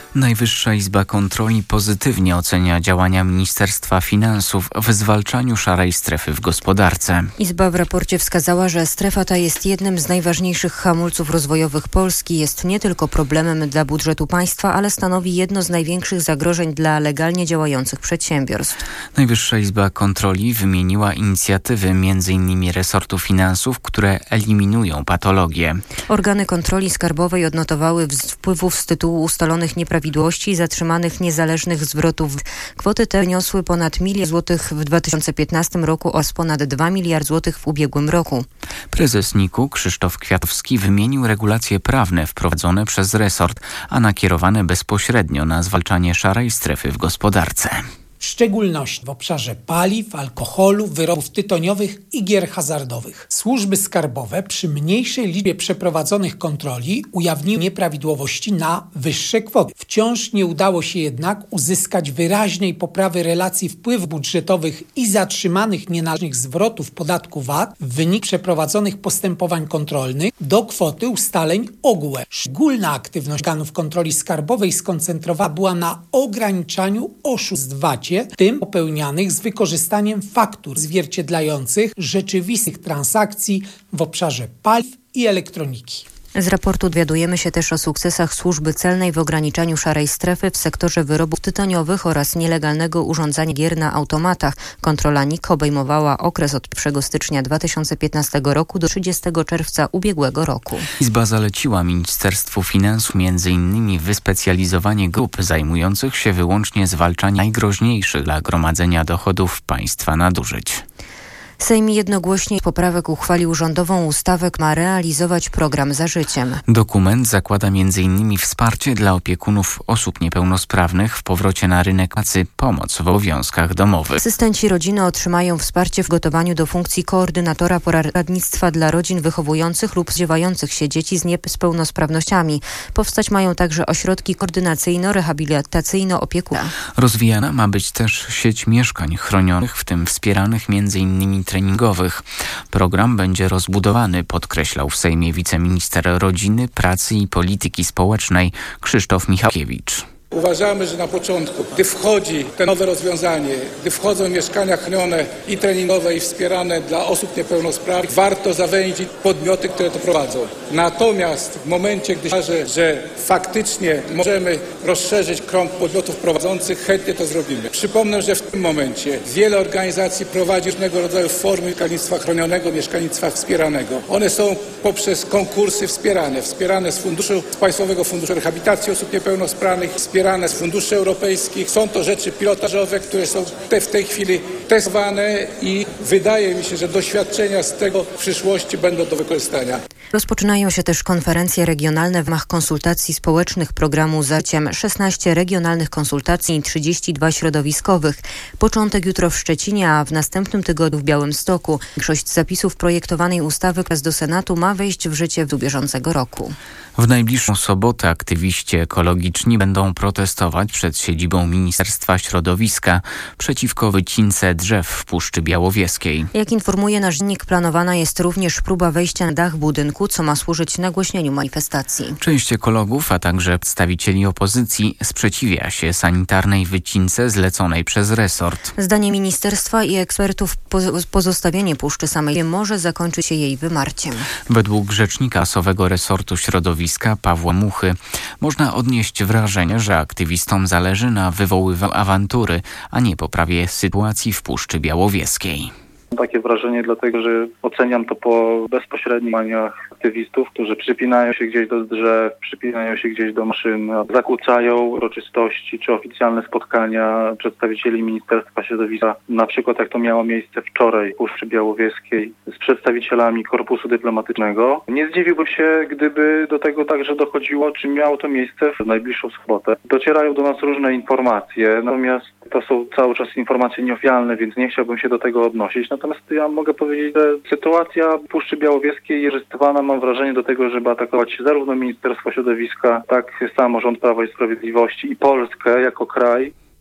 Najwyższa Izba Kontroli pozytywnie ocenia działania Ministerstwa Finansów w zwalczaniu szarej strefy w gospodarce. Izba w raporcie wskazała, że strefa ta jest jednym z najważniejszych hamulców rozwojowych Polski. Jest nie tylko problemem dla budżetu państwa, ale stanowi jedno z największych zagrożeń dla legalnie działających przedsiębiorstw. Najwyższa Izba Kontroli wymieniła inicjatywy m.in. resortu finansów, które eliminują patologie. Organy kontroli skarbowej odnotowały wpływów z tytułu ustalonych nieprawidłowości i zatrzymanych niezależnych zwrotów. Kwoty te wyniosły ponad 1 miliard złotych w 2015 roku oraz ponad 2 miliard złotych w ubiegłym roku. Prezes NIK-u Krzysztof Kwiatowski wymienił regulacje prawne wprowadzone przez resort, a nakierowane bezpośrednio na zwalczanie szarej strefy w gospodarce. W szczególności w obszarze paliw, alkoholu, wyrobów tytoniowych i gier hazardowych. Służby skarbowe przy mniejszej liczbie przeprowadzonych kontroli ujawniły nieprawidłowości na wyższe kwoty. Wciąż nie udało się jednak uzyskać wyraźnej poprawy relacji wpływów budżetowych i zatrzymanych nienależnych zwrotów podatku VAT w wyniku przeprowadzonych postępowań kontrolnych do kwoty ustaleń ogółem. Szczególna aktywność organów kontroli skarbowej skoncentrowana była na ograniczaniu oszustw w VAT, w tym popełnianych z wykorzystaniem faktur zwierciedlających rzeczywistych transakcji w obszarze paliw i elektroniki. Z raportu dowiadujemy się też o sukcesach służby celnej w ograniczaniu szarej strefy w sektorze wyrobów tytoniowych oraz nielegalnego urządzania gier na automatach. Kontrola NIK obejmowała okres od 1 stycznia 2015 roku do 30 czerwca ubiegłego roku. Izba zaleciła Ministerstwu Finansów m.in. wyspecjalizowanie grup zajmujących się wyłącznie zwalczaniem najgroźniejszych dla gromadzenia dochodów państwa nadużyć. Sejm jednogłośnie poprawek uchwalił rządową ustawę, która ma realizować program Za życiem. Dokument zakłada m.in. wsparcie dla opiekunów osób niepełnosprawnych w powrocie na rynek pracy, pomoc w obowiązkach domowych. Asystenci rodziny otrzymają wsparcie w gotowaniu do funkcji koordynatora poradnictwa dla rodzin wychowujących lub zdziewających się dzieci z niepełnosprawnościami. Powstać mają także ośrodki koordynacyjno-rehabilitacyjno-opiekuńcze. Rozwijana ma być też sieć mieszkań chronionych, w tym wspieranych m.in. treningowych. Program będzie rozbudowany, podkreślał w Sejmie wiceminister rodziny, pracy i polityki społecznej Krzysztof Michałkiewicz. Uważamy, że na początku, gdy wchodzi to nowe rozwiązanie, gdy wchodzą mieszkania chronione i treningowe i wspierane dla osób niepełnosprawnych, warto zawęzić podmioty, które to prowadzą. Natomiast w momencie, gdy że faktycznie możemy rozszerzyć krąg podmiotów prowadzących, chętnie to zrobimy. Przypomnę, że w tym momencie wiele organizacji prowadzi różnego rodzaju formy mieszkalnictwa chronionego, mieszkalnictwa wspieranego. One są poprzez konkursy wspierane z Państwowego Funduszu Rehabilitacji Osób Niepełnosprawnych, wspierane z funduszy europejskich. Są to rzeczy pilotażowe, które są w tej chwili testowane i wydaje mi się, że doświadczenia z tego w przyszłości będą do wykorzystania. Rozpoczynają się też konferencje regionalne w ramach konsultacji społecznych programu Za życiem. 16 regionalnych konsultacji i 32 środowiskowych. Początek jutro w Szczecinie, a w następnym tygodniu w Białymstoku. Większość zapisów projektowanej ustawy do Senatu ma wejść w życie w bieżącego roku. W najbliższą sobotę aktywiści ekologiczni będą protestować przed siedzibą Ministerstwa Środowiska przeciwko wycince drzew w Puszczy Białowieskiej. Jak informuje nasz dziennik, planowana jest również próba wejścia na dach budynku, co ma służyć nagłośnieniu manifestacji. Część ekologów, a także przedstawicieli opozycji sprzeciwia się sanitarnej wycince zleconej przez resort. Zdaniem ministerstwa i ekspertów pozostawienie puszczy samej może zakończyć się jej wymarciem. Według rzecznika Sowego Resortu Środowiska Pawła Muchy można odnieść wrażenie, że aktywistom zależy na wywoływaniu awantury, a nie poprawie sytuacji w Puszczy Białowieskiej. Takie wrażenie dlatego, że oceniam to po bezpośrednich działaniach aktywistów, którzy przypinają się gdzieś do drzew, przypinają się gdzieś do maszyn, zakłócają uroczystości czy oficjalne spotkania przedstawicieli Ministerstwa Środowiska. Na przykład jak to miało miejsce wczoraj w Puszczy Białowieskiej z przedstawicielami Korpusu Dyplomatycznego. Nie zdziwiłbym się, gdyby do tego także dochodziło, czy miało to miejsce w najbliższą sobotę. Docierają do nas różne informacje, natomiast to są cały czas informacje nieoficjalne, więc nie chciałbym się do tego odnosić. Natomiast ja mogę powiedzieć, że sytuacja w Puszczy Białowieskiej jest wykorzystywana, mam wrażenie, do tego, żeby atakować zarówno Ministerstwo Środowiska, tak samo rząd Prawa i Sprawiedliwości i Polskę jako kraj.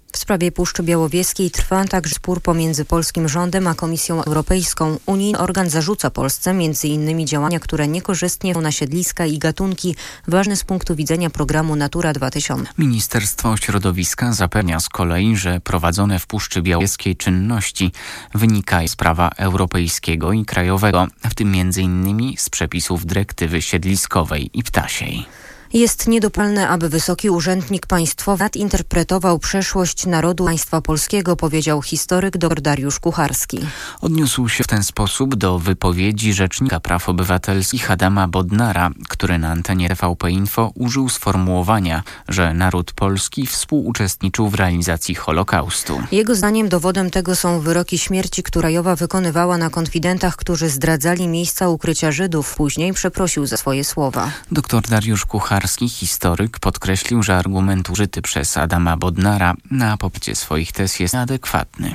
W sprawie Puszczy Białowieskiej trwa także spór pomiędzy polskim rządem a Komisją Europejską. Unijny organ zarzuca Polsce m.in. działania, które niekorzystnie wpłyną na siedliska i gatunki, ważne z punktu widzenia programu Natura 2000. Ministerstwo Środowiska zapewnia z kolei, że prowadzone w Puszczy Białowieskiej czynności wynikają z prawa europejskiego i krajowego, w tym m.in. z przepisów dyrektywy siedliskowej i ptasiej. Jest niedopuszczalne, aby wysoki urzędnik państwowy nadinterpretował przeszłość narodu państwa polskiego, powiedział historyk dr Dariusz Kucharski. Odniósł się w ten sposób do wypowiedzi Rzecznika Praw Obywatelskich Adama Bodnara, który na antenie TVP Info użył sformułowania, że naród polski współuczestniczył w realizacji Holokaustu. Jego zdaniem dowodem tego są wyroki śmierci, które Krajowa wykonywała na konfidentach, którzy zdradzali miejsca ukrycia Żydów. Później przeprosił za swoje słowa. Dr Dariusz Kucharski, historyk, podkreślił, że argument użyty przez Adama Bodnara na poparcie swoich tez jest nieadekwatny.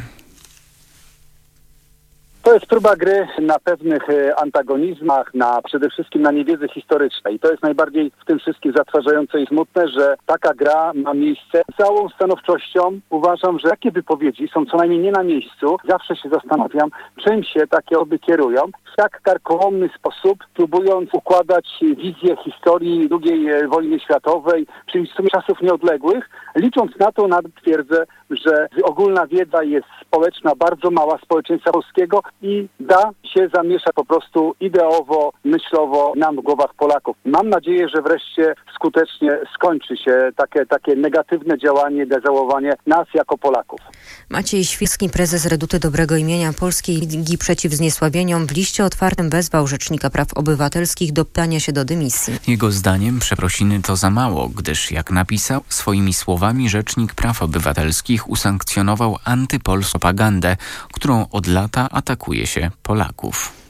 To jest próba gry na pewnych antagonizmach, przede wszystkim na niewiedzy historycznej. I to jest najbardziej w tym wszystkim zatrważające i smutne, że taka gra ma miejsce. Z całą stanowczością uważam, że takie wypowiedzi są co najmniej nie na miejscu. Zawsze się zastanawiam, czym się takie osoby kierują. W tak karkołomny sposób, próbując układać wizję historii II wojny światowej, czyli w sumie czasów nieodległych, licząc na to, nawet twierdzę, że ogólna wiedza jest społeczna, bardzo mała społeczeństwa polskiego i da się zamieszać po prostu ideowo, myślowo nam w głowach Polaków. Mam nadzieję, że wreszcie skutecznie skończy się takie negatywne działanie, dezałowanie nas jako Polaków. Maciej Świrski, prezes Reduty Dobrego Imienia Polskiej Ligi Przeciw Zniesławieniom, w liście otwartym wezwał Rzecznika Praw Obywatelskich do podania się do dymisji. Jego zdaniem przeprosiny to za mało, gdyż, jak napisał, swoimi słowami Rzecznik Praw Obywatelskich usankcjonował antypolską propagandę, którą od lata atakuje się Polaków.